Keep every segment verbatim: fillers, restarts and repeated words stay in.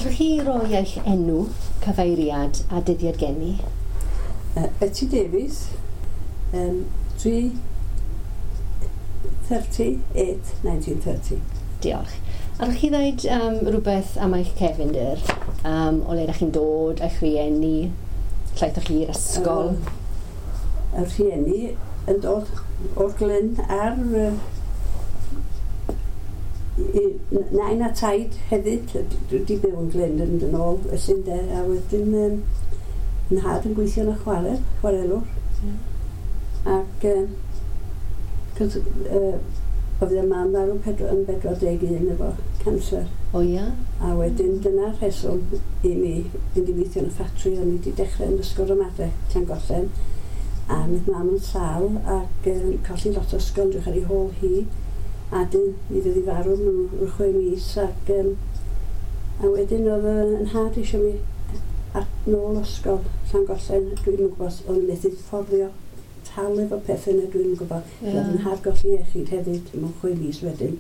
Allwch chi roi eich enw, cyfeiriad a dyddiad geni? Uh, Betty Davies, um, three thirty-eight nineteen thirty. Diolch. Allwch chi ddweud um, rhywbeth am eich cefndir, um, o le ydych chi'n dod, eich rhieni, llaethoch chi'r ysgol? Y rhieni yn dod o'r Glyn ar uh, nain a taid hefyd. Dwi wedi byw yn Glyn yn dyn ôl ysyn de, a wedyn um, yn had yn gweithio yn y chwarel, chwarelwr. Mm. Ac um, cos, uh, oedd y mam farw yn bedwar deg un efo cancer. O ia? A wedyn dyna'r rheswm i mi fynd i weithio yn y ffatri. O'n i wedi dechrau yn ysgol ramadeg Llangollen. A mydd mam yn sal ac um, colli lot o ysgol drwy'ch ar ei hôl hi. A dyn mi ddod i farw mewn chwe mis ac um, a wedyn oedd yn had eisiau mi at nôl ysgol Llangollen. Dwi'n yn gwybod o'n methu fforddio tal efo pethau na dwi'n yn gwybod. Yeah. Oedd yn had golli iechyd hefyd mewn chwe mis wedyn.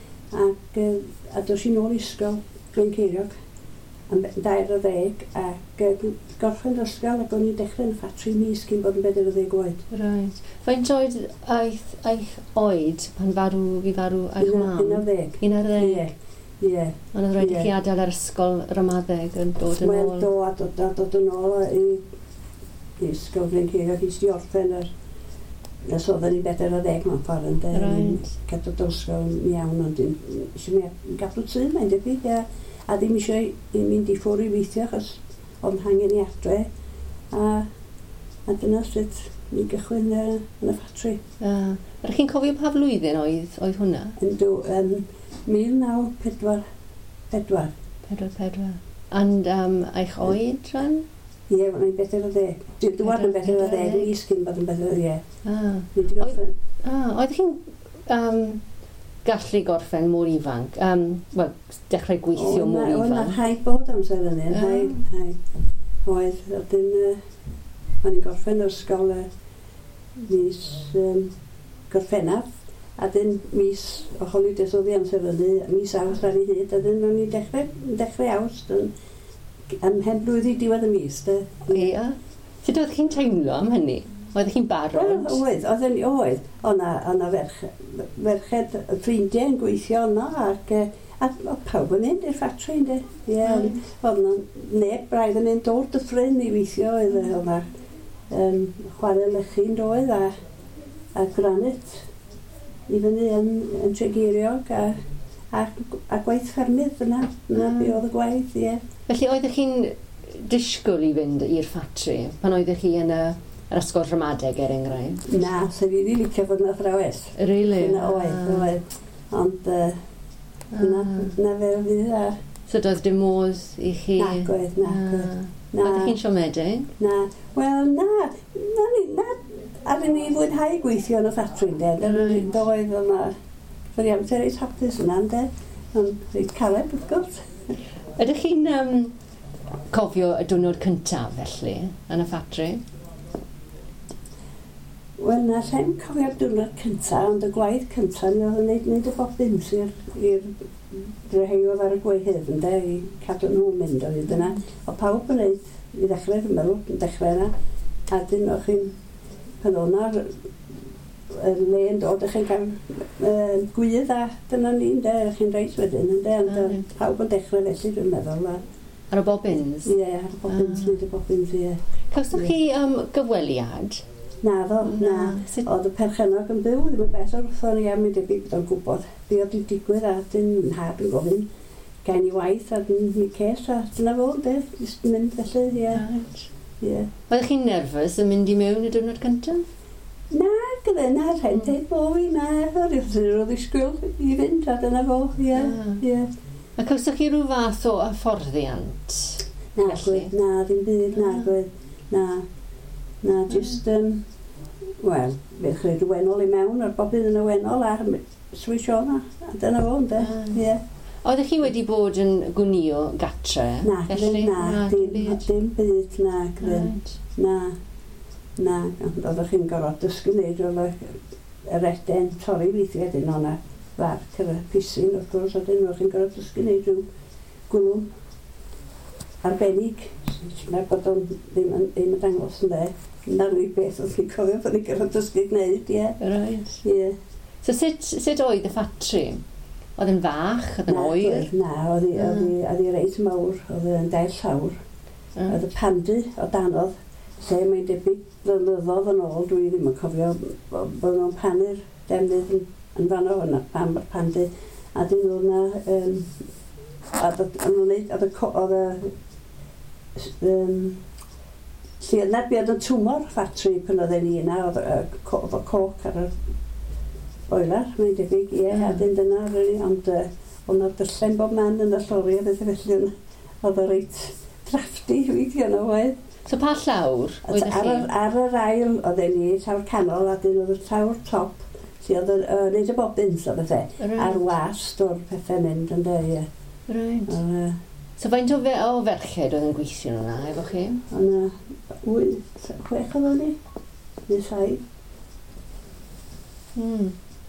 Ac uh, a dos i nôl i ysgol Glenceiriog yn dair o ddeg ac uh, gorffen ysgol ac o'n i'n dechrau yn y ffatri mis cyn bod yn bedwar o ddeg oed. Right. Faint oed eich, eich oed pan farw, fi farw eich mam? Un ar ddeg. Un ar ddeg? Ie. Ie. Ond oedd rhaid i chi adael ar ysgol ramadeg yn dod yn ôl? Wel, do, a dod, a dod yn ôl i, i ysgol Glenceiriog i sti orffen yr Nes oedd yn i bedwar o ddeg mewn ffordd yn de. Right. Cadw ysgol yn iawn, ond eisiau mi gadw tŷ, mae'n debyg, a, a ddim eisiau i mynd i ffwrdd i weithio, achos o'n hangen i adre. A, a dyna sut ni gychwyn uh, yn y ffatri. Uh, Rydych chi'n cofio pa flwyddyn oedd, oedd hwnna? Yn dw, um, mil naw pedwar pedwar. Pedwar, pedwar. And um, eich oed rhan? Ie, yeah, mae'n bedwar o ddeg. Dwi'n wad yn bedwar o ddeg, ni sgyn bod yn bedwar o ddeg. Ah. Ni wedi gorffen. Ah, oedd chi'n um, gallu gorffen mor ifanc? Um, Wel, dechrau gweithio mor ifanc? Oedd na rhaid bod amser yn un, rhaid, rhaid. Oedd, wedyn, uh, o'n i'n gorffen o'r ysgol uh, mis um, Gorffennaf, a dyn mis o holidays oedd i amser yn un, mis Awst ar ei hyd, a dyn o'n i'n dechrau, dechrau Awst yn am hen blwydd i diwedd y mis, de. Ie. Sut oedd chi'n teimlo am hynny? Oedd chi'n barod? Wel, oedd, oedd yn oedd. O'na, o'na ferch, ferched ffrindiau yn gweithio yno, ac a, a pawb yn mynd i'r ffatri, de. Ie, mm. Oedd yna neb braidd yn mynd o'r dyffryn i weithio, oedd yna um, chwarae lychu'n doedd, a, a granit i fyny yn, yn Tregeiriog, a A, a gwaith ffermydd yna, yna mm. be oedd y gwaith, ie. Felly oeddech chi'n disgwyl i fynd i'r ffatri pan oeddech chi yn y, yr ysgol ramadeg er enghraifft? Na, so fi wedi licio fod yn athrawes. Really? Yna oedd, oedd. Ond uh, ah. na, na fe fydd a... So doedd dim modd i chi? Nag oedd, nag oedd. Na. Oeddech chi'n siomedig? Na. Wel, na. Na, na. A fi ni fwynhau gweithio yn y ffatri, de. Right. Doedd yna... Fyr i amser eich hapus yna, de. Ond rhaid caleb, wrth gwrs. Ydych chi'n um, cofio y diwrnod cyntaf, felly, yn y ffatri? Wel, na, lle'n cofio'r diwrnod cyntaf, ond y gwaith cyntaf, ni oedd yn neud, neud y bobbins i'r dreheiodd ar y gwehydd, ynde, i cadw nhw'n mynd oedd yna. O pawb yn neud, i ddechrau, fi'n meddwl, yn dechrau yna. A dyn o'ch chi'n, pan o'na, le yn dod, ych chi'n cael uh, gwydd a dyna ni'n de, ych chi'n reis wedyn, ynde, ond pawb yn dechrau felly, dwi'n meddwl. Ar y bobbins? Ie, ar y bobbins, nid y bobbins, ie. Cawsoch chi um, gyfweliad? Na, ddo, na. Oedd y perchenog yn byw, ddim yn beth o'r wrthon i am i debyg bod o'n gwybod. Fi oedd i digwydd a dyn nhad yn gofyn gael i waith a dyn ni ces a dyna fo, de, jyst mynd felly, ie. Ie. Oeddech chi'n nerfus yn mynd i mewn y diwrnod cyntaf? Na, gyda na, rhaid dweud bo fi, na, oedd i sgwyl i fynd, a dyna fo, ie, ie. A cawsoch chi rhyw fath o hyfforddiant? Na, gwyd, na, ddim byd, na, gwyd, na, na, just, um, wel, fe chreu rhyw wenol i mewn, o'r bobydd yn y wenol, a swisio na, a dyna fo, ynde, ie. Oeddech chi wedi bod yn gwnio gatre? Na, ddim, na, dim byd, na, gwyd, na. Na, ond oeddech chi'n gorfod dysgu wneud oedd yr eden torri weithio wedyn o'na farc yr pisyn wrth gwrs, a dyn oeddech chi'n gorfod dysgu wneud rhyw gwlwm arbennig. Mae bod o'n ddim yn, ddim yn dangos yn dde. Na'r unig beth oedd ni'n cofio bod ni'n gyfod dysgu gwneud, ie. Right. Ie. So sut, sut oedd y ffatri? Oedd yn fach? Oedd yn oer? Na, oedd hi reit mawr. Oedd hi'n dair llawr. Oedd y pandu o danodd. Lle mae'n debyg blynyddoedd yn ôl, dwi ddim yn cofio bod nhw'n panu'r defnydd yn, yn fan o hwnna, pan o'r pandu. A dyn nhw'n na, um, a nhw'n neud, oedd y, um, lle yna byd yn twmor ffatri pan oedd ni yna, oedd y coc ar y boiler, mae'n debyg, ie, a dyn dyna, ond oedd yna dyllen bob man yn y llori a beth felly oedd y reit drafti weithio yna oedd. So pa llawr oedd ar, chi? Ar yr ail oedd e ni, llawr canol, a dyn oedd y llawr top, lle oedd y uh, neud y bobbins o bethau, right. A'r wast o'r pethau mynd yn dweud, ie. Right. Uh, so faint o, fe, o ferched oedd yn gweithio nhw'na, efo chi? O'na wyth, chwech oedd ni, neu saith. Hmm.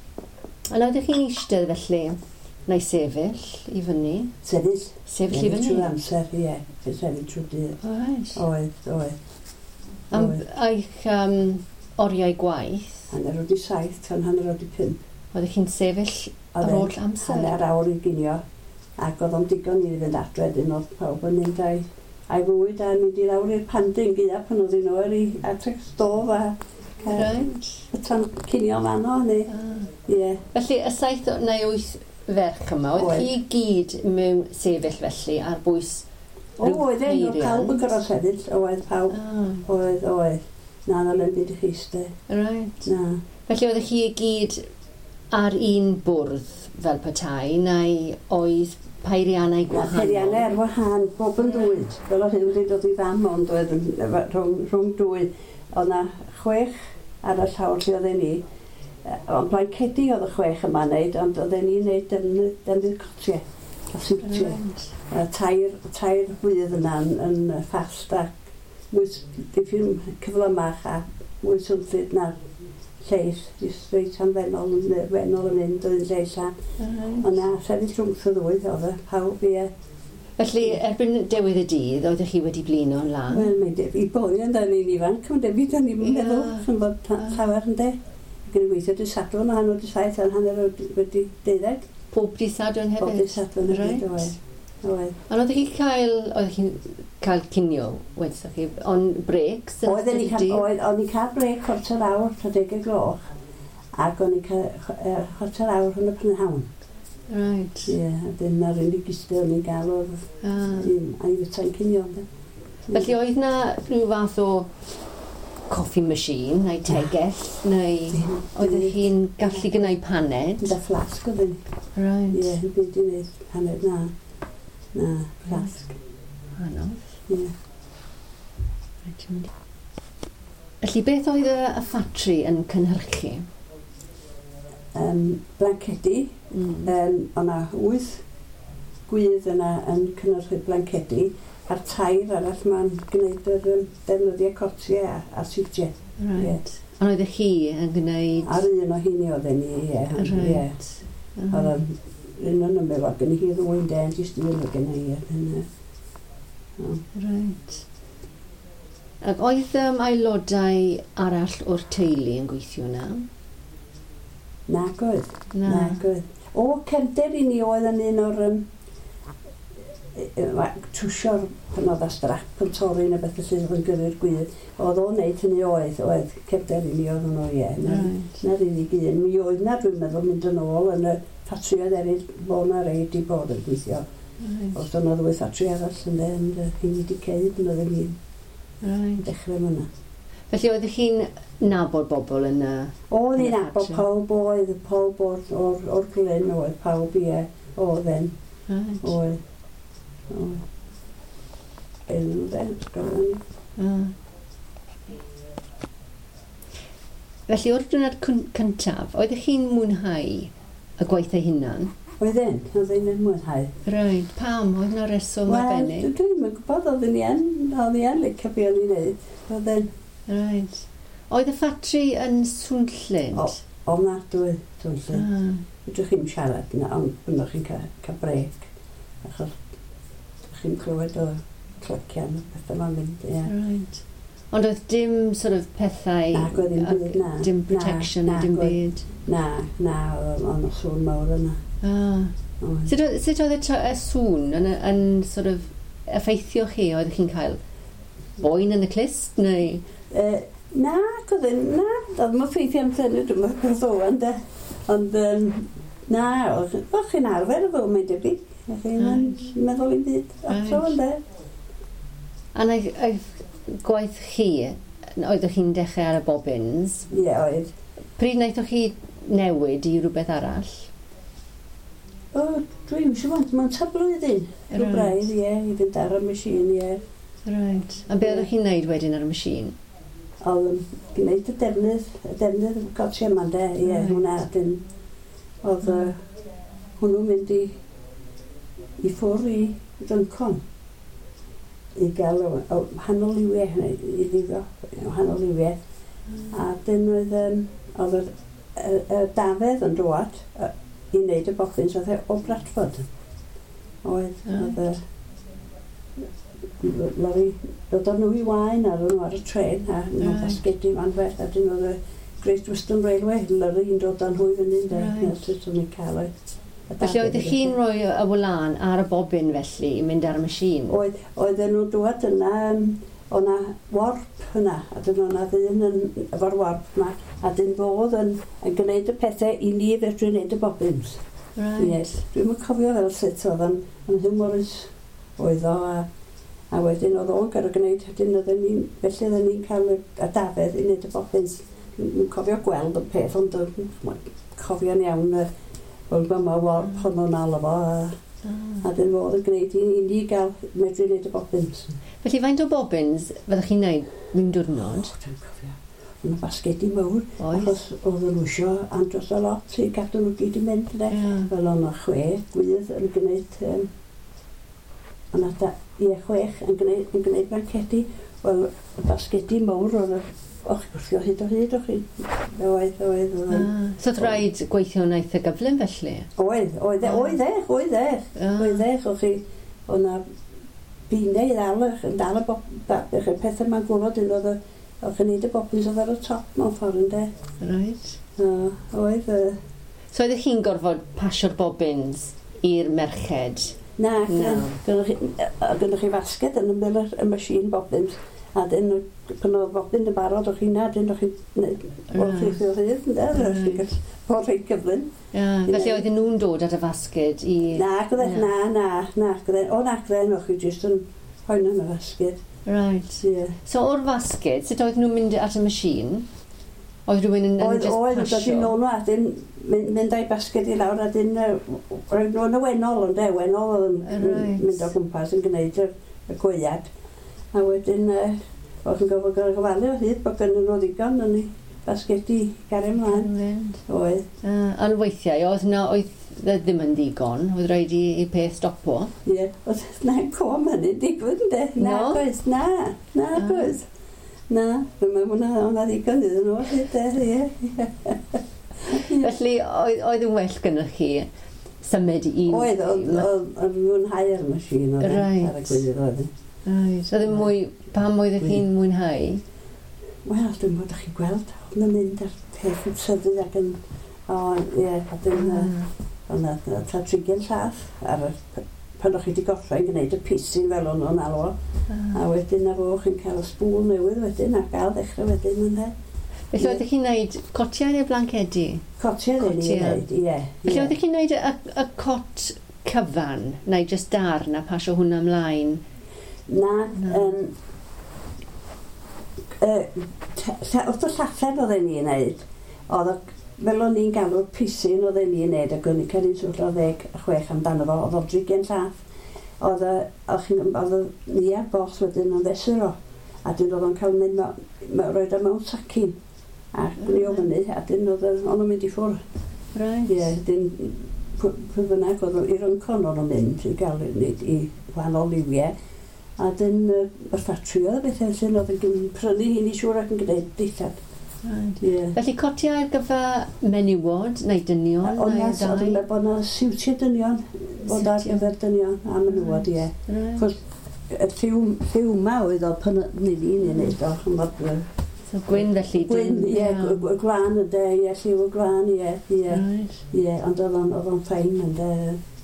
Ond oeddech chi'n eistedd felly, neu sefyll i fyny? Sefyll. Sefyll i fyny? Trwy'r amser, ie. Sefyll trwy'r dydd. Right. Oedd, oedd. Am eich um, oriau gwaith? Hanner oed i saith, tan hanner oed i pump. Oeddech chi'n sefyll ar ôl amser? Hanner awr i ginio. Ac oedd o'n digon i fynd adre, dyn oedd pawb yn mynd a'i, a'i fwyd a mynd i lawr i'r pandyn gyda pan oedd un o'r i atrych stof a right. Tan cinio man o, neu. Ah. Yeah. Felly, y saith neu wyth ferch yma, oedd chi gyd mewn sefyll felly ar bwys o, oedd e, oedd pawb yn gyrraedd sefyll, oedd pawb, ah. oedd, oedd. Na, na, mewn byd i chi iste. Right. Na. Felly, oedd chi gyd ar un bwrdd fel petai, neu oedd peiriannau gwahanol? Peiriannau ar wahan, bob yn dwyd. Fel o hyn wedi dod i fam ond oedd rhwng, rhwng dwy. Oedd na chwech ar y llawr lle oedd e ni. Ond blaen cedi oedd y chwech yma wneud, ond oedd e ni'n wneud defnydd cotiau, a siwtiau. Tair, tair blydd yna yn, yn ffast ac mwy diffyn cyflymach a mwy swnllid na'r lleill, jyst reit am fennol, fennol yn mynd oedd yn lleill a. Ond na, sefyll rhwngth y ddwy oedd y pawb i e. Felly, erbyn dewydd y dydd, oeddech chi wedi blino'n lan? Wel, mae'n debyg, i boli yn dan ni'n ifanc, mae'n debyg, dan ni'n meddwl, sy'n bod llawer yn de. Gyda weithio dy sadwn, a hanner dy saith, a hanner wedi deuddeg. Pob di sadwn hefyd? Pob di sadwn hefyd, oedd. Oedd. Ond oeddech chi'n cael, oeddech chi'n cael cinio, wedych chi, ond breaks? Oedd ni'n cael brec chwarter awr, tredeg y gloch, ac o'n i'n cael chwarter awr yn y prynhawn. Right. Ie, a dyn na'r unig iste o'n i'n gael oedd a i fyta'n cinio. Felly oedd na rhyw fath o coffee machine, neu tegell, neu oeddech chi'n gallu gynnau paned? Da flasg oedd yn. Right. Ie, yn byd i wneud paned, na. Na, flasg. Anodd. Ie. Felly, beth oedd y ffatri yn cynhyrchu? Um, blancedi. Mm. Um, O'na wyth gwydd yna yn cynhyrchu blancedi. A'r tair arall ma'n gwneud yr um, defnyddiau cotiau a, a siwtiau. Right. Yeah. Ond oeddech chi yn gwneud... Ar un o hynny oedd ni, ie. Right. Oedd um, un o'n ymwneud, oedd gen i hi ddwy'n den, jyst un o gen i. Right. Ac oedd um, aelodau arall o'r teulu yn gweithio na? Nag oedd. Na. Nag oedd. O, cefnder i ni oedd yn un o'r... Um, trwsio'r pan oedd a strap yn torri neu beth sydd yn gyrru'r gwydd. Oedd o'n neud hynny oedd, oedd cefnder i ni oedd yn o ie. Na'r unig un. Mi oedd na dwi'n meddwl mynd yn ôl yn y ffatrioedd eraill bod na reid i bod yn gweithio. Oedd o'n ddwy ffatri arall yn de, yn hyn wedi ceid yn oedd yn dechrau myna. Felly oeddech chi'n nabod bobl yn y... Oedd i'n nabod pawb oedd, pawb o'r glyn oedd, pawb ie, oedd en. Oedd. Ben nhw de, ysgol ni. Felly o'r diwrnod cyntaf, oeddech chi'n mwynhau y gwaith ei hunan? Oedd e'n, oedd e'n mwynhau. Right, pam? Oedd yna reswm arbennig? Wel, dwi'n mynd gwybod, oedd e'n i'n, oedd e'n licio be o'n i'n neud. Oedd e'n. Right. Oedd y ffatri yn Swnllyd? O, o na, dwi, Swnllyd. Ydych chi'n siarad yna, ond byddwch chi'n cael brec. Achos chi'n clywed o clycian, bethau ma'n mynd, ie. Right. Ond oedd dim sort of pethau... Na, oedd dim byd, na. Dim protection, na, dim na, byd. Na, na, oedd y sŵn mawr yna. Ah. Sut oedd y sŵn yn, yn sort of effeithio chi? Oedd chi'n cael boen yn y clist, neu...? Uh, na, oedd yn, na. Oedd mae'n ffeithio am tynnu, dwi'n meddwl gwrdd de. Ond, um, na, oedd chi'n arfer efo, mae'n debyg. Oedd chi'n meddwl i'n byd ato, ynddo. A oedd gwaith chi, oeddech chi'n dechrau ar y bobbins? Ie, oedd. Pryd wnaethoch chi newid i rhywbeth arall? O, dwi'n eisiau bod, mae'n tablwyddyn. Rhyw braidd, ie, i fynd ar y machine, ie. Right. A be oeddech chi'n neud wedyn ar y machine? Oedd yn gwneud y defnydd, y defnydd y gotio yma, de, ie, hwnna, dyn, oedd hwnnw'n mynd i, i ffwr i Dyncon, i gael o hanol liwiau, i ddifo, hanol liwiau. A dyn oedd, oedd y dafedd yn dod i wneud y bochyn, oedd e o Bradford. Oedd, oedd y lori, dod o'n nhw i wain ar nhw ar y tren, a nhw'n basgedi fan beth, a dyn oedd y Great Western Railway, lori yn dod o'n hwy fyny, de, sut o'n i'n cael oed. Felly oedd chi'n rhoi y wlan ar y bobyn felly i mynd ar y machine? Oedd, oedd nhw'n dod yna, o'na warp hynna, a dyn o'na ddyn yn, efo'r warp yma, a dyn fodd yn, yn gwneud y pethau i ni fedru wneud y bobbins. Right. Yes. Dwi'n mynd cofio fel sut oedd yn, yn humorous oedd o, a, a wedyn oedd o'n gyda gwneud, dyn oedd ni'n, felly oedd ni'n cael y, y dafedd i wneud y bobbins. Dwi'n cofio gweld y peth, ond dwi'n cofio'n iawn y Wel, yma warp hwnnw yn alw fo, a, a dyn fodd yn gwneud i, i ni gael medru wneud y bobbins. Felly, faint o bobbins fyddwch chi'n gwneud mewn diwrnod? O, dwi'n cofio. Yna basgedi mawr, Oes. achos oedd yn wisio andros o lot i gadw nhw gyd i mynd, de. Yeah. Fel o'na chwe gwydd yn gwneud, um, o'na da, ie, chwech yn gwneud, yn gwneud bancedi. Wel, y basgedi mawr oedd Och, gwrthio hyd o hyd, o'ch chi. Oedd, oedd, oedd. Ah, so oedd rhaid gweithio yn eitha gyflym felly? Oedd, oedd, oedd, oedd, oedd, oedd, o'ch chi. O'na binau i ddal, yn dal y bobych, y pethau ma'n gwrdd yn oedd o'ch yn neud y bobbins oedd ar y top mewn ffordd yn de. Right. Oedd. So oeddech chi'n gorfod pasio'r bobbins i'r merched? Na, gynnwch chi fasged yn ymwyl y machine bobbins. A dyn, pan oedd bobbin yn barod o'ch chi'n na, dyn o'ch chi'n o'r ffeithio hyd, yn de, o'r rhaid gyflym. Felly oedden nhw'n dod at y fasged i... Na, gyda'n, na, na, na, gyda'n, o na, gyda'n o'ch chi jyst yn hoen yn y fasged. Right. Yeah. So o'r fasged, sut oedden nhw'n mynd at y machine? Oedd rhywun yn just pasio? Oedd, oedd, oedd nhw'n a dyn, mynd â'i basged i lawr, a dyn, roedd nhw'n y wenol, ond e, wenol oedd yn mynd o gwmpas yn gwneud y gwyad. A wedyn, o'ch yn gofod gael gofalu o hyd, bod gynnu nhw ddigon yn ei basgedi gario ymlaen. Oedd. Ond weithiau, oedd na, oedd ddim yn ddigon, oedd rhaid i, i peth stopo. Ie, oedd na'n com hynny'n digwydd, ynddo? Na, gwaith, na, na, gwaith. Na, dyma hwnna, hwnna ddigon iddyn nhw, hyd, ie. Felly, oedd yn well gynnwch chi symud i... Oedd, oedd mwynhau ar y machine, oedd ar y gwydydd oedd. Right. So ddim mwy, pam oedd chi'n mwynhau? Wel, dwi'n bod chi'n gweld, oedd yn mynd ar peth yn tyfu ac yn, o, ie, a dyn, o'na ta trigen llath, ar y, pan o'ch chi wedi goffo yn gwneud y pisyn fel o'n o'n alw, a wedyn ar o'ch chi'n cael y sbwl newydd wedyn, a gael ddechrau wedyn yn dde. Felly oeddech chi'n gwneud cotiau neu blancedi? Cotiau neu ni'n gwneud, ie. Felly oeddech chi'n gwneud y, y cot cyfan, neu just darn a pasio hwnna ymlaen? Na, um, wrth o llaffen oedd e'n i'n neud, oedd fel o'n i'n galw'r pisyn oedd e'n i'n neud, ac o'n i'n cael un swll o ddeg a chwech amdano fo, oedd o'n drigen llath, oedd ni a bos wedyn yn fesur o, a dyn oedd o'n cael mynd, roed o mewn sacin, a gwni o fyny, a dyn oedd o'n mynd i ffwr. Right. Ie, dyn, pwy bynnag oedd i'r yncon o'n mynd i gael i wahanol liwiau, a dyn yr ffatri oedd y bethau sy'n oedd yn prynu hi'n i siŵr ac yn gwneud dillad. Right. Yeah. Felly cotiau ar gyfer menywod neu dynion? Ond nes, oedd yn bod yna siwtiau dynion, bod ar gyfer dynion a menywod, ie. Cos y ffilm, ffilm ma oedd o pan ni fi'n ei wneud o. So gwyn felly? Gwyn, ie, y gwan y de, ie, lliw y gwan, ie, ie. Ie, ond oedd o'n ffain yn de.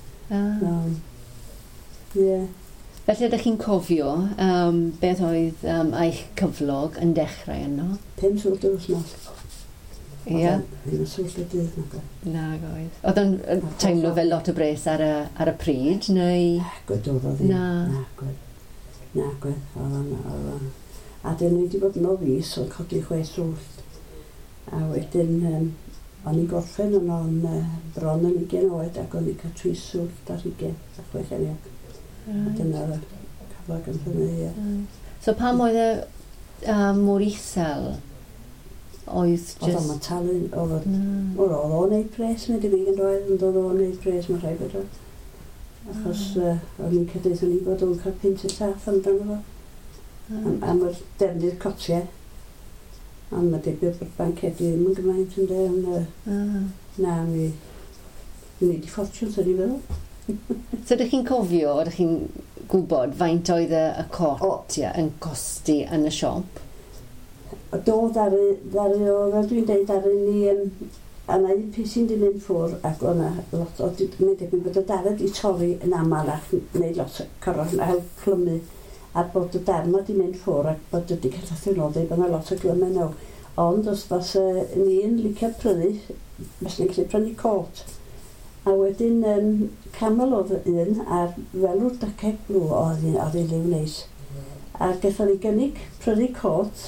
Ie. Felly ydych chi'n cofio um, beth oedd um, eich cyflog yn dechrau yno? Pum sŵlt yr wythnos. Ie. Oedd yn sŵlt y dydd na go. Na goedd. Oedd yn teimlo fel lot o bres ar y, ar y pryd, neu? Gwyd oedd oedd. Na. Na, gwyd. Na, gwyd. Oedd yn. A dyn ni wedi bod yn o fus o'n codi chwe sŵlt. A wedyn, um, o'n i'n gorffen yn o'n uh, bron yn ugain oed ac o'n i'n cael tri sŵlt ar ugain a chwe cheniog. A dyna'r cyflag yn hynny, ie. So pam oedd y um, mor isel? Oedd just... Oedd o'n talu, oedd o'n neud pres, mae'n di fi yn roed, ond oedd o'n neud pres, mae'n rhaid bod o. Achos o'n i'n cadeith o'n i bod o'n cael pint y taff amdano fo. Am yr defnydd cotiau. Ond mae debyg bod bancedi ddim yn gymaint yn de, ond na, mi wneud i ffortiwn, sy'n ni feddwl. So ydych chi'n cofio, ydych chi'n gwybod faint oedd y cotia yn costi yn y siop? Do, ddari, ddari o, fel dwi'n dweud, ddari ni, um, yna un peth sy'n di mynd ffwr, ac o'na lot o, mae'n debyg bod y darad i torri yn aml ac wneud lot o corff yn hel clymu, a bod y darn di mynd ffwr ac bod wedi cael athrynodau bod yna lot o glymu nhw. Ond os fas uh, ni'n licio prynu, fes ni'n gallu prynu cot. A wedyn um, camel oedd un, a fel o'r daceg blw oedd ei liw neis. A gaethon ni gynnig prynu cot,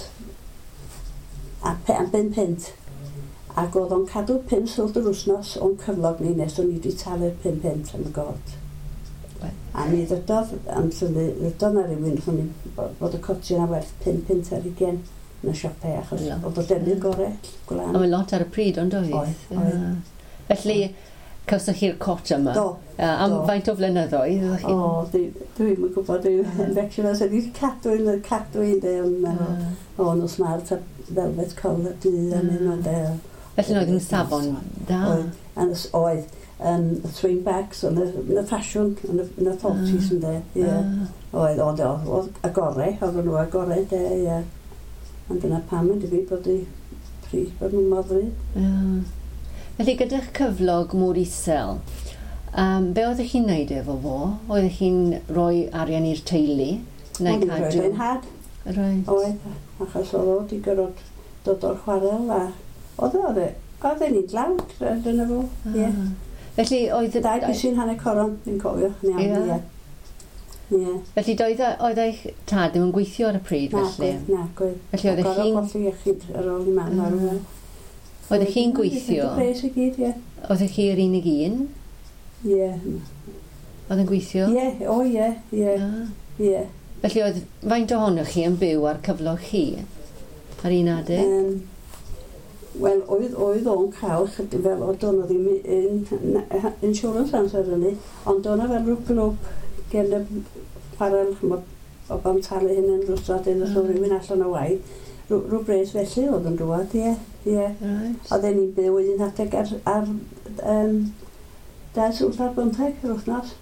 a pe, am ben pent. Ac oedd o'n cadw pum sŵlt yr wsnos o'n cyflog ni nes o'n i wedi talu'r pum pent am y got. A mi ddydodd, am syni, ddydodd na rhywun bod y coti yna werth pum pent ar ugain yn y siopau, achos oedd o defnydd gorau, gwlan. Oedd lot ar y pryd, ond oedd? Oedd, oedd. Felly, cawsoch chi'r cot yma? Do. Am faint o flynyddoedd? O, dwi'n yn gwybod, dwi'n fecsiwn as ydy'r cadwyn, y cadwyn, de, o'n o smart a velvet collar dydd yn un o'n de. Felly oedd yn safon da? Oedd, oedd. Um, swing bags, yn y ffasiwn, yn y forties yn de, ie. Oedd, oedd, oedd, agorau, oedd nhw agorau, de, ie. Ond dyna pam yn dyfu bod i pryd bod nhw'n moddryd. Felly, gyda'ch cyflog mor isel, um, be oeddech chi'n neud efo fo? Oeddech chi'n rhoi arian i'r teulu? Neu cadw? Oedd yn had. Right. Oedd, achos oedd o wedi gyrrod dod o'r chwarel a oedd oedd oedd e'n i dlawd dyna fo, ie. Felly oedd... Dau bysyn hanner coron, ni'n cofio, yn iawn, ie. Ie. Felly oedd eich tad ddim yn gweithio ar y pryd, felly? Na, gweith. Felly oedd eich chi'n... Gorau iechyd ar ôl i mam ar ôl. Oedd eich chi'n gweithio? Oedd eich chi'n gyd, ie. Oedd eich chi'r unig un? Ie. Oedd e'n gweithio? Ie, o ie, ie. Ie. Felly oedd faint ohonoch chi yn byw ar cyflog chi? Ar un adeg? Um, Wel, oedd, oedd o'n cael chydig fel, oedd o'n ddim insurance amser hynny, ond o'n fel rhyw glwb gen y chwarel, o ban talu hyn yn rwysad un os oedd rhywun allan o waith. Rhyw bres felly oedd yn rhywad, ie. ie. Oedd e'n i'n byw un adeg ar, ar um, dau sŵlt ar bymtheg yr wythnos.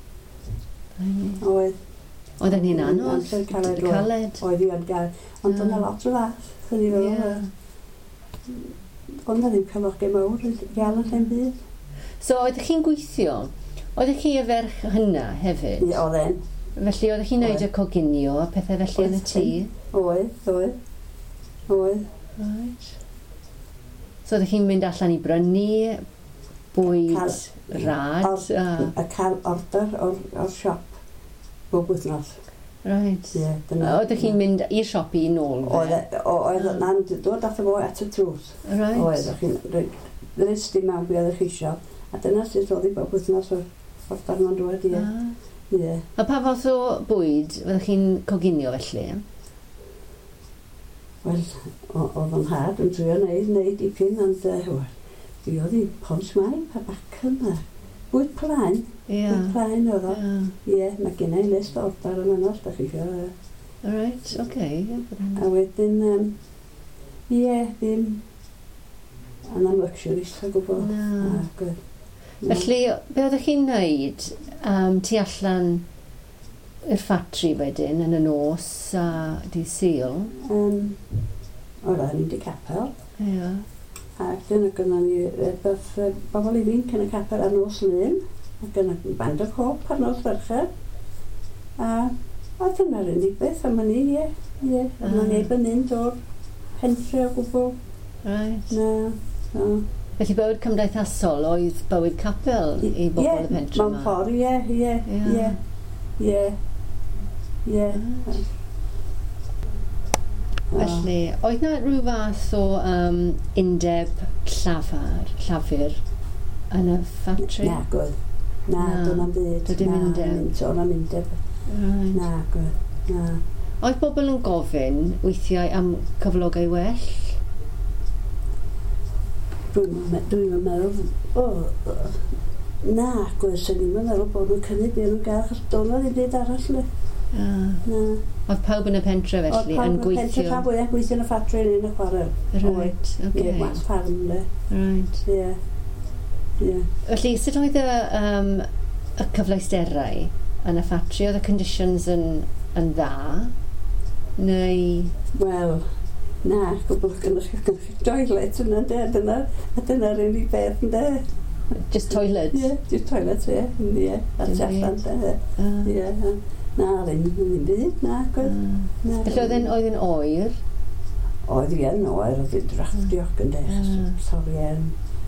Oedd. Oedd e'n hyn anodd? Amser caled. Caled. Oedd i o'n gael. Ond dyna lot o fath. Ond na ddim cyflogi mawr yn gael yn lla'n byd. So, oeddech chi'n gweithio? Oeddech chi y ferch hynna hefyd? Ie, oedd e'n. Felly, oeddech chi'n neud y coginio a pethau felly yn y tŷ? Oedd, oedd. Oedd. Right. So, oeddech chi'n mynd allan i brynu bwyd, rad? A cael order o'r siop bob wythnos. Right. Yeah, oeddech chi'n mynd i'r siopi i nôl? Oedd na'n dod at y fo at y trws. Right. Oeddech chi'n rhys dim mewn beth oeddech chi isio. A dyna sydd oedd i bob wythnos o'r order nhw'n dod, ie. Ie. A pa fath o bwyd oeddech chi'n coginio felly? Wel, oedd o'n had yn trio neud, neud dipyn, ond fi oedd i pons mai, pa bacon na. Bwyd plaen. Ie. Bwyd plaen oedd o. Ie, mae gen i list o order yn yno, os da chi eisiau. Right, oce. A wedyn, ie, ddim anam luxuries, o gwbl. Na. Felly, be oeddech chi'n neud um, tu allan i'r ffatri wedyn yn y nos a dydd Sul? Um, Oedd ni wedi capel. Ie. Ac dyna gynna ni beth bobl ifanc yn y capel ar nos Lyn. Ac yna band o cop ar nos Ferched. A, a dyna'r unig beth am hynny, ie. Ie. A mae neb yn mynd o'r pentre o gwbl. Right. Na, na. Felly bywyd cymdeithasol oedd bywyd capel i bobl y pentre yma? Ie, mewn ffordd, ie, ie, ie. Ie. Ie. Felly, oedd na rhyw fath o um, undeb llafar, llafur yn y ffatri? Na, gwyd. Na, dyna'n byd. Dydym undeb? Dyna'n undeb. Na, gwyd. Na. Oedd bobl yn gofyn weithiau am cyflogau well? Dwi'n meddwl, o, na, gwyd, sy'n ni'n meddwl bod nhw'n cynnig beth nhw'n gael, achos doedd ddim byd arall le. Na. Oedd pawb yn y pentre felly yn gweithio? Oedd pawb yn y pentre pan fwyaf gweithio yn y ffatri yn un y chwarae. Right, oce. Ie, gwas ffarm le. Right. Ie. Ie. Felly, sut oedd y, um, y cyfleusterau yn y ffatri? Oedd y conditions yn, yn dda? Neu... Wel, na, gwbl gynnwch chi toilet yna, de, dyna, a dyna'r unig beth, de. Just toilet? Ie, just toilet, ie, ie, a tu allan, de. Ie, na, ddim yn byd, na, gwyd. Felly oedd yn oer? Oedd i'n oer, oedd i'n drafftioch yn de, lloriau,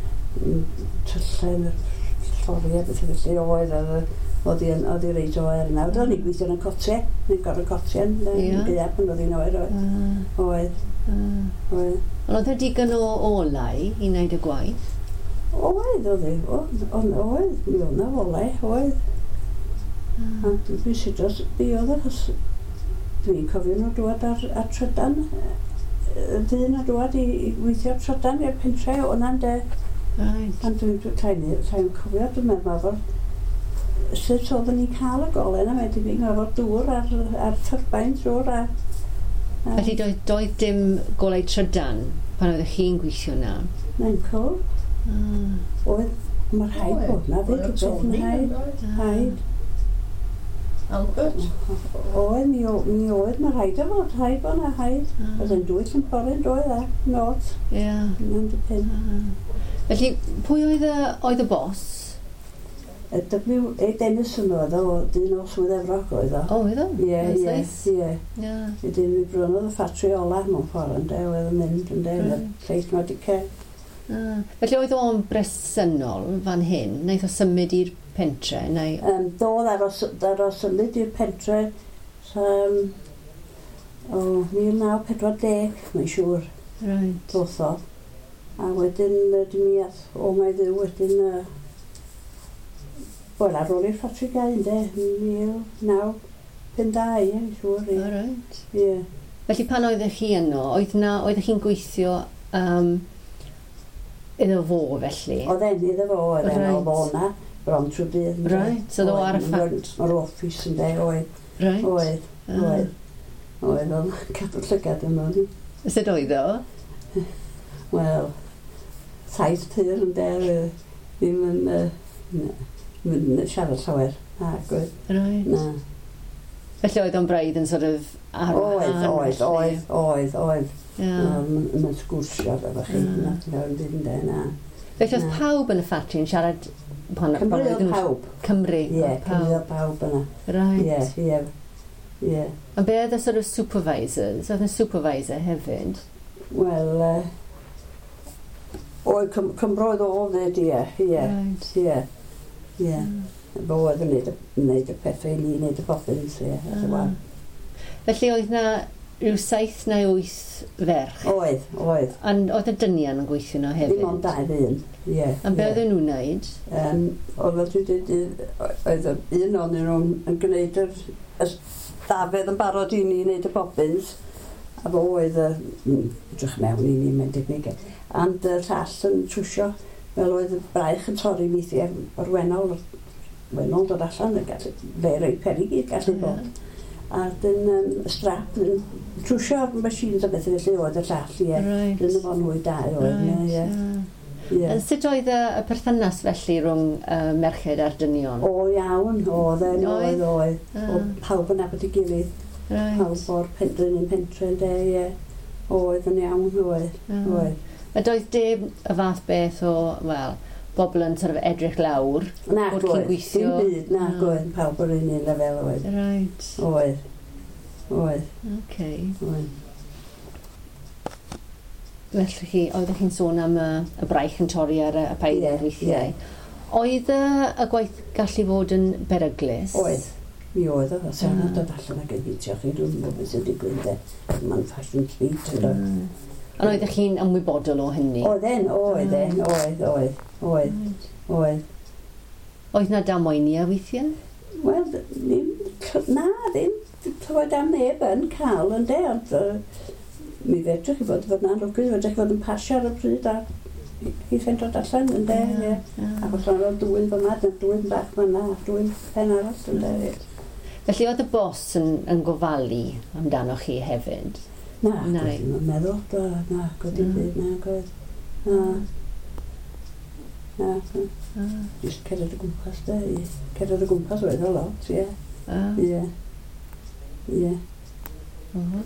tyllen, lloriau, beth ydy felly oer, oedd i'n reit oer yna. Oedd i'n gweithio yn y cotiau, yn gorau cotiau, yn gyab yn oedd i'n oer, oedd. Oedd. Ond oedd e digon o olau i wneud y gwaith? Oedd, oedd e. Oedd, mi oedd na olau, oedd. A dwi'n sidros bi oedd achos dwi'n cofio nhw dwad ar, ar trydan. Dyn a dwad i, i weithio ar trydan i'r pentre o'na'n de. Right. A dwi'n dwi'n cofio, dwi'n meddwl sut oedden ni'n cael y golen a wedi fi'n gofod dŵr ar, ar thyrbain drwy'r a... Felly doedd, doedd dim golau trydan pan oedd chi'n gweithio na? Na'n cool. Oedd, mae'r haid bod na, fe rhywbeth yn haid. Haid. Albert? Oedd, mi oedd, mae'r haid o fod, haid bod na haid. Oedd yn dwyll yn ffordd doedd a not. Ie. Felly, pwy oedd y, oedd y bos? Y W A Denison oedd o, dyn o Swydd Efrog oedd o. O, oedd o? Ie, ie, ie. Dyn mi brwn oedd y ffatri ola mewn ffordd yn de, oedd yn mynd yn de, oedd lleis ma di ce. Felly oedd o'n bresynol fan hyn, wnaeth o symud i'r pentre, neu... Um, doedd ar o, ar o symud i'r pentre um, o mil naw pedwar deg, mae'n siŵr. Right. Doedd o. A wedyn, dim i ath o mae ddiw wedyn... Uh, Wel, ar ôl i'r ffatri gael, de, mil naw pum dau, ie, siŵr. O, right. Ie. Felly pan oeddech chi yno, oedd na, oeddech chi'n gweithio um, iddo fo felly? Oedd en iddo fo, oedd en oedd o'na, bron trwy bydd. Right, so ddo ar y ffact? O'r offis yn de, oedd. Right. Oedd, oedd. Oedd, oedd cadw llygad yma ni. Sut oedd o? Wel, saith tyr yn de, ddim yn... Mynd siarad llawer, na, gwyd. Right. Na. Felly oedd o'n braidd yn sort of ar Oedd, oedd, oedd, oedd, oedd. Mae'n sgwrsio efo chi, na, nawr ddim de, na. Felly oedd pawb yn y ffatri yn siarad... Cymru oedd pawb. Cymru? Ie, Cymru oedd pawb yna. Right. Ie, ie, ie. A be oedd y sort of supervisors? Oedd y supervisor hefyd? Wel, oedd Cymru oedd o dded, ie, ie, ie. Ie, bo oedd yn gwneud y pethau ni, wneud y boffins, ie, as y wan. Felly oedd na rhyw saith neu wyth ferch? Oedd, oedd. A oedd y dynion yn gweithio na hefyd? Dim ond dau ddyn, ie. A be oedd nhw'n wneud? Oedd dwi wedi, oedd un o'n nhw'n yn gwneud yr dafedd yn barod i ni wneud y bobbins, a bo oedd, drwych mewn i ni, mae'n dignig. And y llall yn trwsio, fel oedd y braich yn torri weithiau o'r wennol, wennol dod allan, yn gallu, fe roi perig i gallu bod. A dyn um, strap yn trwsio ar machines a beth felly oedd y llall, ie. Dyn efo nhw i dau oedd, ie. Ie. Sut oedd y, y perthynas felly rhwng uh, merched a'r dynion? O iawn, oedd e'n Oedd? oedd, oedd. Ah. O pawb yn abod i gilydd. Right. Pawb o'r pendryn yn pentre, de, ie. Oedd yn iawn, oedd. Ah. Oedd. A doedd dim y fath beth o, wel, bobl yn sort of edrych lawr. Na, bod chi'n oedd. gweithio. Dim byd, na, Ah. oedd. Pawb o'r un un lefel, oedd. Right. Oedd. Oedd. Okay. Oedd. Felly chi, oeddech chi'n sôn am y, y braich yn torri ar y, y paid Ie, yn weithiau. ie. Oedd y, y gwaith gallu fod yn beryglus? Oedd. Mi oedd o, a sa'n Ah. dod allan ag eithio chi, dwi'n meddwl beth sy'n digwydd, de. Mae'n fashion street, ynddo. Mm. Ond oeddech chi'n ymwybodol o hynny? Oedd e'n, oedd e'n, oedd, oedd, oedd, Right. oedd. Oedd na damweinia weithiau? Wel, ddim, na, ddim, clywed am neb yn cael yn de, ond uh, mi fedrwch chi fod fod na'n lwcus, fedrwch chi fod yn pasio ar y pryd a i ffen dod allan yn de, ie. A bod o'n rhaid dwy'n fyma, na dwy'n bach fyna, a dwy'n pen arall yn de. Felly oedd y bos yn, yn gofalu amdano chi hefyd? Na, Na. gwyd i'n meddwl, da, na, gwyd i'n Na. byd, na, gwyd. Na, na, na. Ah. Just cerdded y gwmpas, de, i cerdded y gwmpas oedd o lot, ie. Ah. Ie. Ie. Mhm.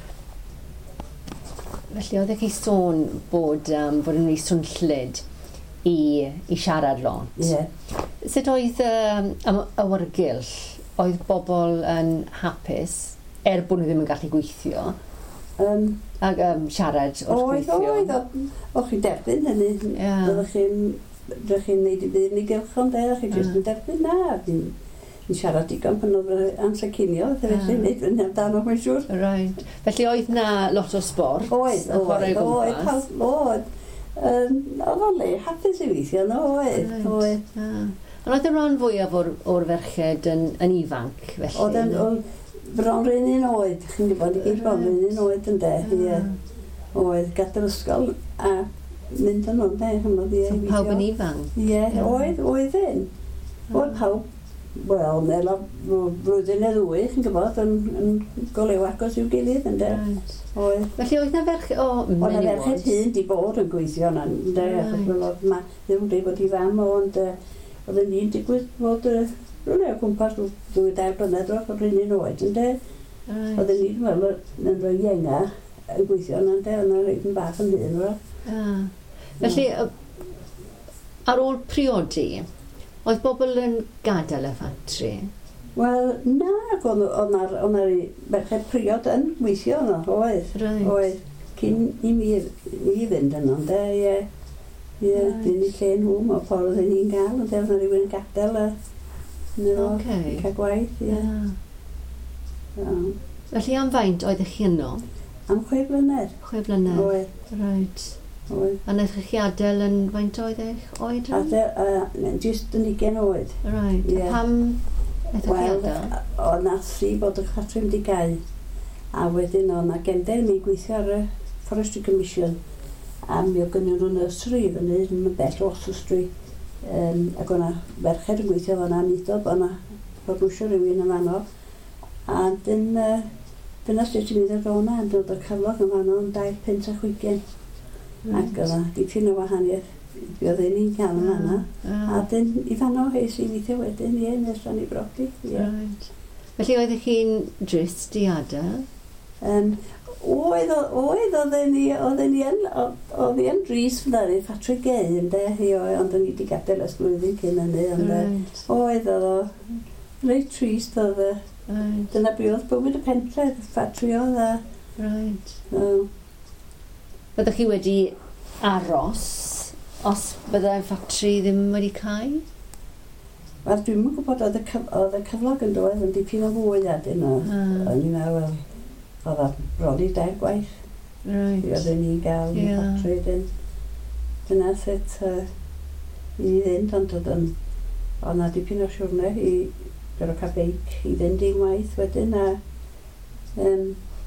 Felly oeddech chi sôn bod, um, bod yn rhy swnllyd i, i siarad lot. Ie. Sut oedd um, am- awyrgylch? Oedd bobl yn hapus er bod nhw ddim yn gallu gweithio Um, ac um, siarad wrth Oedd, gweithio? oedd, o- o'ch chi derbyn hynny. Ie. Oeddech chi'n Rydych chi'n neud i byd yn ei gylchon, de, o'ch chi jyst Ah. yn derbyn na. Ni'n ni siarad digon pan oedd yr amser cinio, Ah. felly neud fyny amdano, mae'n siŵr. Right. Felly oedd na lot o sport? Oedd, yn chwarae oedd, o oedd, gwmpas? pawb- oedd. Um, oedd o'n le, hapus i weithio, no, oedd, Right. oedd. Ah. Ond oedd y rhan fwyaf o'r, or ferched yn, yn ifanc, felly? Oedd yn, oedd bron rhan un oed, chi'n gwybod, i gyd bron rhan un oed yn de, ie. Oedd, gadael ysgol a mynd yn o'n de, hynod i So weithio. pawb yn ifanc? Ie, Ie. oedd, oedd yn. Oedd pawb, wel, neu blwyddyn neu ddwy, chi'n gwybod, yn, yn golew agos i'w gilydd, yn de. Right. Oedd. Felly oedd na ferch... O, oh, Oedd na ferched hyn di bod yn gweithio yna, yn de, Right. achos fel oedd ma, ddim yn dweud bod i fam o, ond yy, oedd yn un digwydd bod yy, rhywle o gwmpas rhyw ddwy dair blynedd o'r o'r un un oed, yn de. Oedd yn un fel yn rhoi ienga yn gweithio yna, yn de, oedd yna reid yn bach yn hyn, o'r. Ah. Felly, y- ar ôl priodi, oedd bobl yn gadael y ffatri? Wel, na, ac oedd oedd na'r oedd na'r ferched priod yn gweithio yno, oedd. Right. Oedd, cyn i mi, mi fynd yno, de, ie. Ie, Right. dyn ni lle nhw, mae ffordd oedd ni'n gael, ond oedd na rhywun yn gadael y... Nero, Ocê. cael gwaith, ie. Ah. Iawn. Felly am faint oeddech chi yno? Am chwe blynedd. Chwe blynedd? Oedd, Right. oedd. A wnaethoch chi adael yn faint oeddech? Oed? A de, uh, jyst yn ugen oed. Right. Ie. A pam wnaethoch chi Wel, adael? o nathri bod y chatri wedi gau. A wedyn o na gefnder mi gweithio ar y Forestry Commission. A mi o gynnyn nhw nursery fyny yn y bell o Oxford. Um, ac o'na ferched yn gweithio fan'na, nidodd o'na progwysio rhywun yn fanno. A dyn, uh, dyna sut ti'n mynd ar o'na, yn dod o cyflog yn fanno yn dair pint a chwigen. Ac o'na dipyn o wahaniaeth, bydd ein ni'n cael yn fan'na. A dyn i fanno heis i weithio wedyn, ie, nes rhan i brodi. Ie. Right. Felly oeddech chi'n drist i adael? Um, oedd, o- oedd, oedden ni, oedden ni yn, o- oedd i yn dris fyna ni, ffatri gei, ynde, hi oedd, ond o'n i wedi gadael ys blwyddyn cyn hynny, ond yy, Right. oedd, oedd o, reit trist oedd, yy, Right. dyna be oedd bywyd y pentre, ffatri oedd, a, Right. uh, Byddwch chi wedi aros os byddai'r ffatri ddim wedi cael? wel, dwi'n yn gwybod, oedd y, cyf oedd y cyflog yn dod, yn dipyn o fwy adyn o, Ah. o'n i'n meddwl, oedd a bron i dair gwaith, Right. i oedd ni'n gael yn y Ie. ffatri, dyn, dyna sut uh, i fynd, ond oedd yn, oedd na dipyn o siwrne i gyda cael beic i fynd i'n waith wedyn, a um,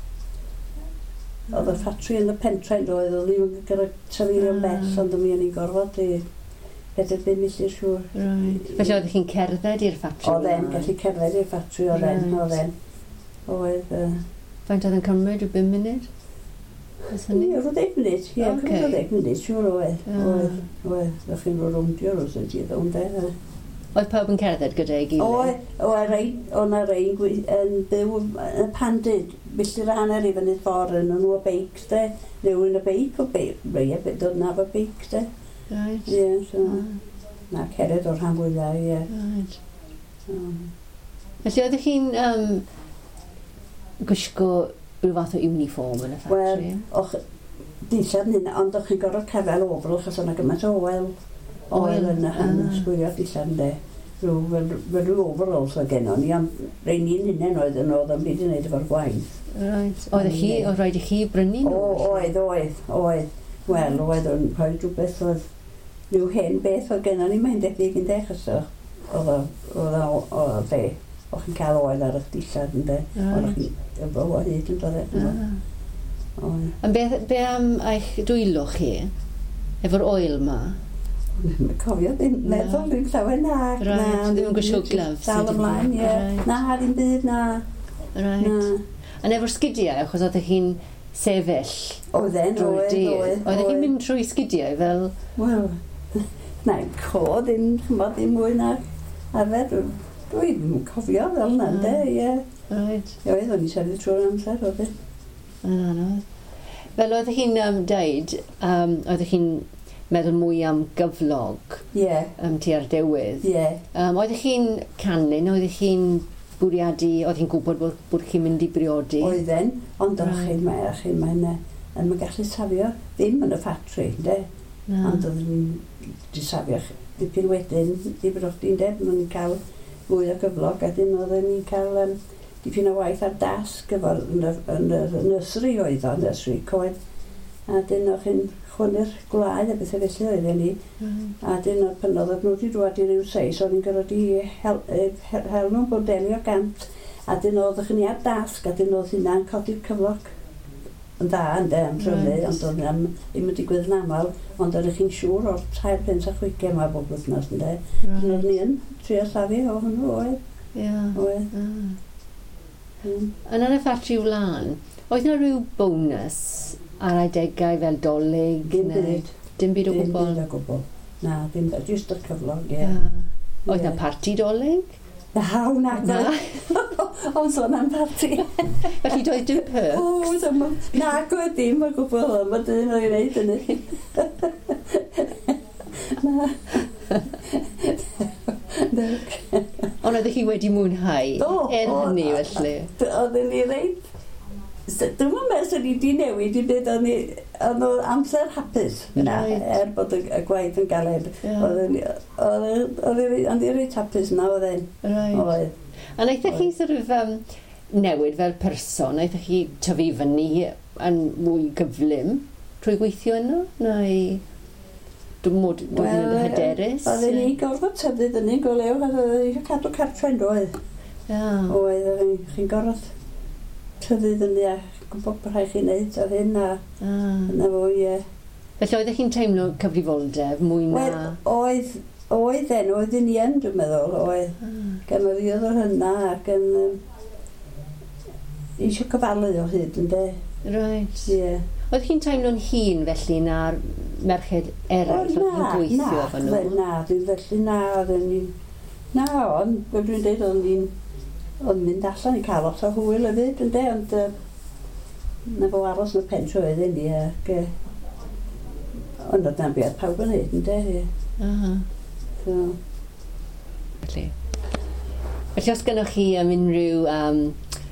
oedd y ffatri yn y pentre yn oedd, oedd ddim yn gyda trafeirio'n Ah. bell, ond mi o'n i'n gorfod i bedr ddim milltir siŵr. Right. Felly oeddech chi'n cerdded i'r ffatri? Oedd e'n gallu cerdded i'r ffatri, oedd e'n, Right. oedd e'n. Oedd, uh, Faint oedd yn cymryd o bum munud? Cos hynny? Ie, roedd deg munud. Ie, Ocê. roedd deg munud, siwr oedd. Ah. Oedd, oedd. Ddech chi'n roi rwmdio roedd yn ti ddown de. Oedd pawb yn cerdded gyda'i gilydd? Oedd, oedd rei, oedd na rei yn byw yn y pandid. Billy'r hanner i fyny ffordd yn nhw o beics de. Newyn y beic o beic. Rei a beth oedd na fo beic de. Right. Ie, so. Ah. Na cered o'r rhan fwyaf, ie. Right. Um, Felly oeddech chi'n um, gwisgo rhyw fath o uniform yn y ffatri? Wel, och, dillad hyn, ond o'ch chi'n gorfod cefel ofl, achos o'na gymaint o oel. Oel yn y han, Ah. sgwylio dillad yn de. Rhyw, fel rhyw overalls o genno ni, ond rhaid ni'n hynny oedd yn oedd yn byd i wneud efo'r gwaith. Right. Oeddech chi, oedd rhaid i chi brynu O, nhw? oedd, oedd, oedd. Wel, oedd o'n rhoi rhywbeth oedd rhyw hen beth oedd genno ni, mae'n debyg yn de, achos oedd o, oedd o, oedd o de. O'ch chi'n cael oel ar eich dillad yn de. O'ch chi'n efo o hyd yn dod e. Ond beth be am eich dwylo chi? Efo'r oil ma? Mae'n cofio ddim meddwl, ddim llawer na. Right, ddim yn gwisgo gloves, Dal ydyn ni? ymlaen, ie. Right. Na, ddim byd, na. Right. A efo'r sgidiau, achos oeddech chi'n sefyll Oedden, drwy'r oedd, dydd. oedd. Oeddech chi'n mynd trwy sgidiau fel... Wel, na'n co, ddim, chymod, ddim mwy na arfer. Dwi ddim yn cofio fel na, de, ie. Right. Oedd, o'n i sefyll trwy'r amser, oedd e. Anodd. Fel oeddech chi'n um, deud, um, oeddech chi'n meddwl mwy am gyflog Ie, um, tua'r dewydd. ie. Um, oeddech chi'n canlyn, oeddech chi'n bwriadu, oeddech chi'n gwybod bod, bod chi'n mynd i briodi? Oedden, ond o'ch Right. chi'n mae, o'ch chi'n mae'n yn gallu safio ddim yn y ffatri, de. Na. Ond oedden ni'n di safio dipyn wedyn i brodi, de. Mae'n ni'n cael fwy o gyflog, a dyn oedden ni'n cael um, dipyn o waith ar dasg efo yn y, yn y nursery oedd o, nursery coed. A dyn o'ch chi'n chwynnu'r gwlau a bethau felly oedden ni. Right. A dyn o'r pan oedd nhw wedi dwad i ryw seis, o'n i'n gorfod i hel, hel, hel nhw'n bordelio gant. A dyn oedd chi ni ar dasg, a dyn oedd hynna'n codi'r cyflog yn dda yn de am trynu, Right. ond oedd am ddim yn digwydd yn aml, ond oeddech chi'n siŵr o'r tair pens a chwigau yma bob wythnos yn de. Dyn oedd ni yn trio safi o hwnnw oedd. Yeah. Oedd. Ah. Mm. Yn yn y ffatri wlan, oedd yna rhyw bonus ar adegau fel dolyg? Dim neu- byd. Dim byd o Dim gwbl? byd o gwbl. Na, dim byd, jyst y cyflog, ie. Ah. Oedd yna Ie. parti dolyg? Na, na, Na. Ond sôn am parti. Felly doedd dim perks? O, dyma. Na, gwyd dim o gwbl o, mae dyn o'i wneud hynny. Na. Ond oeddech chi wedi mwynhau Do, er o, hynny a- felly? Oedden ni reid... Dwi'n meddwl sy'n ni di newid i beth o'n ni... O'n nhw amser hapus yna, Right. er bod y, y gwaith yn galed. Ie. Oedden ni... O'n ni reid hapus yna, oedden. Right. Oedd. A wnaethoch chi sort of um, newid fel person? Wnaethoch chi tyfu fyny yn mwy gyflym trwy gweithio yno? Neu dwi'n mod dwi'n Wel, yn hyderus? Oedden ni gorfod tyfu fyny go lew, a oedden ni cadw cartren oedd. Yeah. Oedd, oedden chi'n gorfod tyfu fyny a gwybod bod rhaid chi'n neud o hyn a Ah. yna fwy, ie. Felly oeddech chi'n teimlo cyfrifoldeb mwy na... Wel, oedd, oedden, oedden ni yn, dwi'n meddwl, oedd. Ah. Gymryd o hynna ac yn... Um, eisiau cyfalu o hyd, ynddo? Right. Ie. Oeddech chi'n teimlo'n hun felly na'r merched eraill oedd chi'n gweithio efo na, nhw? na, dwi'n felly na, oedden ni'n... Na, ond, fel dwi'n dweud, oedden ni'n... Oedden mynd allan i cael lot o hwyl hefyd, ynddo, ond... Uh, na fo aros yn y pen trwy oedden ni, ac... Uh, ond oedd na'n byd pawb yn neud, ynddo, ie. Aha. So, Felly. Felly os gynnwch chi am unrhyw um,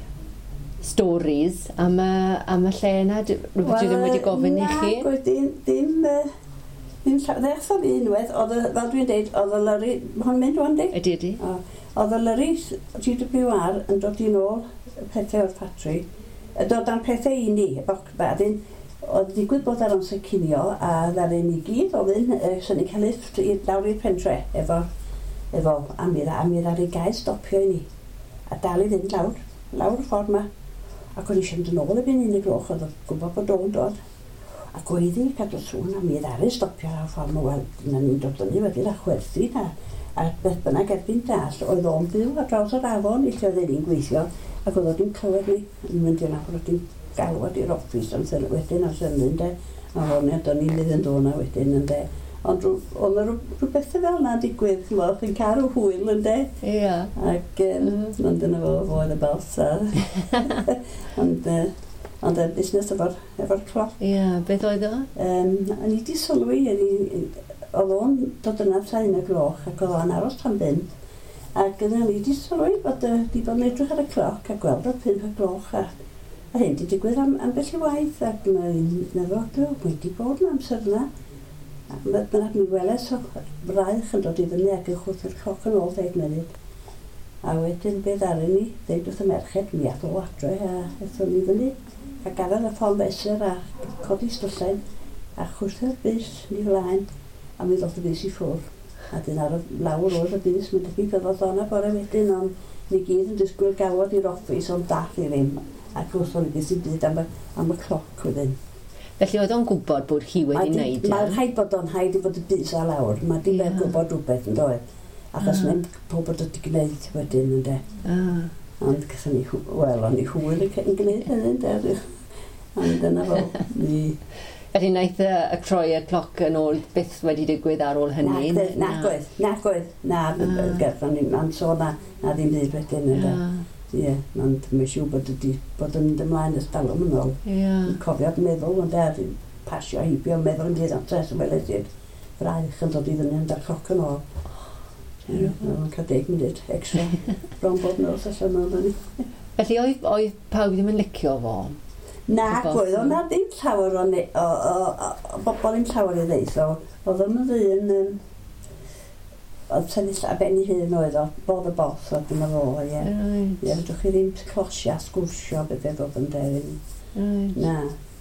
stories am y, am y lle yna, d- rhywbeth dwi ddim wedi gofyn i chi? Na, gwe, dim... dim uh, Ddim ddechrau fi unwaith, oedd, y- fel dwi'n dweud, oedd y lyri... Mae hwn mynd o'n di? Ydy, ydy. O, Oedd y lyri G W R yn dod i nôl y pethau o'r ffatri, y dod am pethau i ni, boc badyn, oedd digwydd bod ar amser cinio, a ddaru ni gyd ofyn, uh, sy'n ni cael lift i lawr i'r pentre, efo, efo Amira, Amira ar ei gael stopio i ni, a dal i fynd lawr, lawr y ffordd ma. Ac o'n i eisiau mynd yn ôl y byn unig gloch, oedd o'n gwybod bod o'n dod. A gweiddi cadw sŵn a mi ddaru stopio ar y ffordd ma, wel, dyna ni'n dod yn ni wedi'r achwerthu na. A beth bynnag erbyn dall, oedd o'n byw ar draws yr afon, illi oedd e'n ni'n gweithio, ac oedd o'n clywed ni, yn mynd i'n afon, oedd galwad i'r offis am sy'n wedyn am sy'n ynde. A hwnna, do'n i'n mynd yn dod wedyn ynde. Ond oedd yna rhywbeth fel yna digwydd, chi'n cael rhyw hwyl ynde. Ie. Ac ond yna fo oedd y balsa. Ond ond y busnes efo'r cloc. Ie, beth oedd o? A ni di sylwi, oedd o'n dod yna sain y gloch ac oedd o'n aros tan byn. Ac yna ni di sylwi bod di bod yn edrych ar y cloc a gweld o'r pump y gloch a A hyn di digwydd am, am bell i waith ac mae'n meddwl, dwi'n wedi bod yn amser yna. Mae'n mi weles o braich yn dod i fyny ac yn chwrdd i'r cloc yn ôl ddeg munud. A wedyn beth arni ni, ddeud wrth y merched, mi ath o adre a eithon ni fyny. A gafel y ffôn fesur a codi stwllen a chwrdd i'r bus ni flaen a mi ddod y bus i ffwrdd. A dyn ar y lawr oedd y bus, mae'n dweud gyfodd o'na bore wedyn, ond ni gyd yn disgwyl gawod i'r offis ond dath i ddim. Ac wrth o'n i sy'n byd am y, am y cloc wedyn. Felly oedd o'n gwybod bod hi wedi wneud e? Mae'n rhaid bod o'n rhaid i fod y bus a lawr. Mae di yeah. gwybod rhywbeth yn dod. Achos mae'n pob bod wedi gwneud wedyn yn de. Ah. Ond gyda ni, wel, o'n i hwyl yn gwneud hynny yn de. Ond dyna fo. Felly wnaeth y croi y cloc yn ôl beth wedi digwydd ar ôl hynny? Na, gwaith, na, gwaith. Na, gerddon ni, na'n sôn na, na ddim byd wedyn yn de. Ie, ond mae'n siw bod ydi bod yn mynd ymlaen ys dalwm yn ôl. Ie. Cofiad meddwl yn der, pasio heibio, meddwl yn byd am tres yn weled i'r braich yn dod i fyny yn dar cloc yn ôl. Mae'n cael deg munud extra. Bron bod nos allan o'n ni. Felly oedd pawb ddim yn licio fo? Na, gwaith, o'na ddim llawer o bobl ddim llawer i ddeith o. Oedd o'n ddyn oedd sefyll a ben i hyn oedd o, bod y boss oedd yma fo, ie. Ie, fydwch chi ddim closia, sgwrsio, beth oedd oedd yn derin. Na.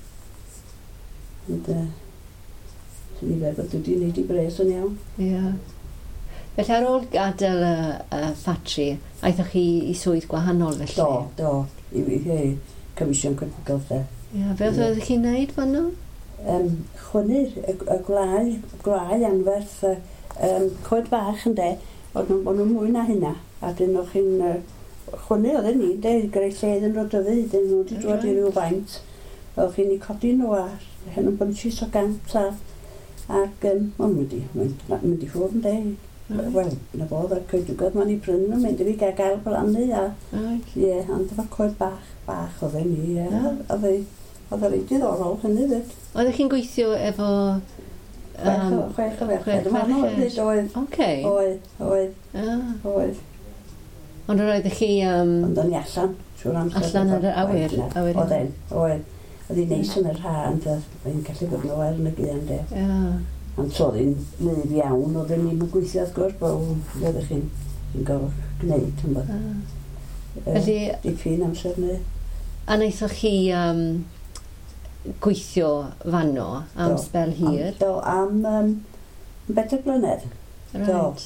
Ond, sy'n ni fe bod wedi wneud i bres yn iawn. Ie. Felly ar ôl gadael y ffatri, aethoch chi i swydd gwahanol felly? Do, do. I fi Comision Cwrpigol, de. Ie, beth oedd chi'n neud fanno? Chwynnu'r y gwlau, gwlau anferth, Um, coed bach yn de, oedd nhw'n mwy na hynna. A dyn nhw'n chi'n uh, chwynnu oedd ni, de, greu lled yn rodyfu, dyn nhw wedi dod i ryw faint. Oedd chi'n ei codi nhw a hen nhw'n bunchis o gant a ac um, o'n mynd i, mynd i ffwrdd yn de. Wel, na bod ar coedwgodd ma'n i pryn nhw, mynd i fi gael gael blannu a ie, ond efo coed bach, bach oedd ni, ie. Oedd e reit diddorol hynny fyd. Oedd chi'n gweithio efo Um, chwech o ferched. Chwech o oedd. Oce. Oedd, oedd. Oedd. Ond roedd chi... Um, Ond o'n i allan. Allan ar y awyr. Oedd e'n. Oedd. Oedd hi'n neis yn yr ha, ond oedd gallu bod nhw er yn y gyn, de. Ond so oedd hi'n lyf iawn, oedd hi'n mynd gweithio wrth gwrs, bod oedd chi'n gorfod gwneud, yn bod. Felly... Dipyn amser neu. A wnaethoch chi... gweithio fanno am do, spel hir? Am, do, am um, bedair blynedd. Right.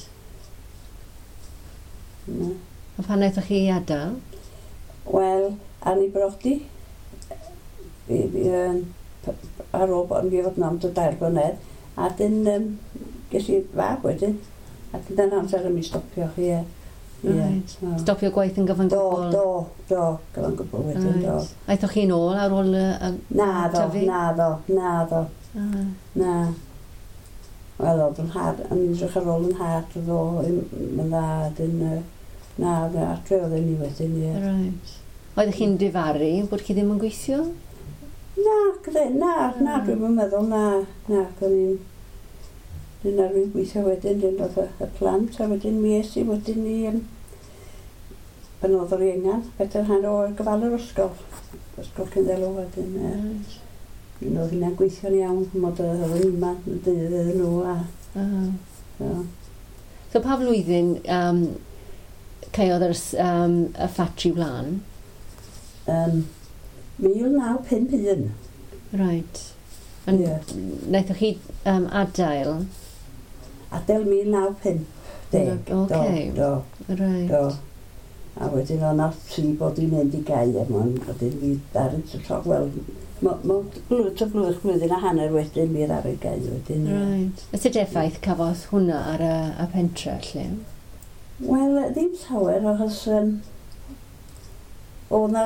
Do. A pan wnaethoch chi adael? Wel, ar ni brodi. Fi, fi, um, ar ôl bod yn fi fod yn am o dair blynedd. A dyn, um, ges i fab wedyn. Ac yn amser am i stopio chi, ie. Right. Yeah. Stopio gwaith yn gyfan gwbl? Do, do, do, gyfan gwbl wedyn, do. Aethoch chi'n ôl ar ôl y Na do, na do, na do. Na. Wel, oedd yn had, yn edrych ar ôl yn had, oedd o, yn dda, dyn, na, adre oedd yn ni wedyn, ie. Right. Oeddech chi'n difaru bod chi ddim yn gweithio? Na, gyda, na, na, dwi'n yn meddwl, na, na, gyda ni'n... Dyn ar fi'n gweithio wedyn, dyn oedd y plant, a wedyn mi es i wedyn ni um, pan oedd o'r iengan, bedair hanner o'r gyfal yr ysgol. Ysgol Cynddelw wedyn. Uh, dyn oedd hynna'n gweithio'n iawn, mod oedd yn ima, yn dydd iddyn nhw. A, uh. so. so pa flwyddyn um, caeodd yr, um, y ffatri wlan? Um, mil naw pump un. Right. And yeah. Wnaethoch chi um, adael? Adael mil naw pump deg. Okay. Do, do. Right. Do. A wedyn o'na tri bod i'n mynd i gau am hwn. Wedyn fi ddarin to trog, wel, mewn blwydd o blwydd blwyddyn a hanner wedyn mi ddarin gau wedyn. Right. Ys y effaith cafodd hwnna ar y, y pentre, lle? Wel, ddim llawer, achos um, o'na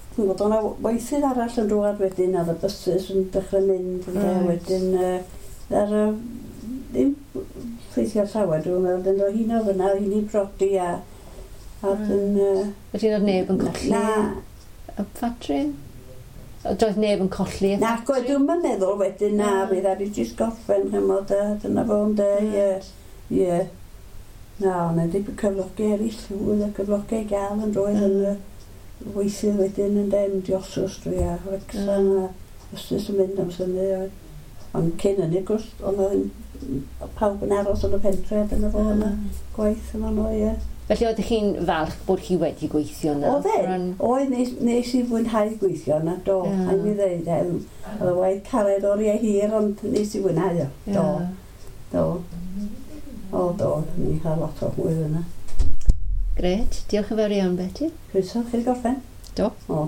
Dwi'n gwybod, o'na weithydd arall yn rhywbeth wedyn, oedd y buses yn dechrau mynd, yn right. wedyn, uh, ar y, ddim ffeithio llawer, dwi'n meddwl, oedd hi'n oedd yna, hi'n ei brodi a, a dyn... Uh, Felly oedd neb yn colli na, y ffatri? Doedd neb yn colli y ffatri? Na, gwe, dwi'n meddwl wedyn, na, fydd ar i jyst gorffen, chymod, dyna fo'n de, ie, ie. Na, o'na ddim yn cyflogi eraill, oedd y cyflogi gael yn roedd yn y weithydd wedyn yn dem diosws dwi a Wrexham a ystus yn mynd am syni. Ond cyn hynny, gwrs, oedd pawb yn aros yn y pentre, dyna fo yna gwaith yma no, ie. Felly oedd chi'n falch bod chi wedi gweithio yna? Oedd e, oedd nes, nes i fwynhau gweithio yna, do, yeah. Haid mi ddeud, oedd y waith cared oriau hir, ond nes i fwynhau o, do, do. O, do, ni cael lot o hwyl yna. Gret, diolch yn fawr iawn, Betty. Croeso, chi wedi gorffen? Do. O.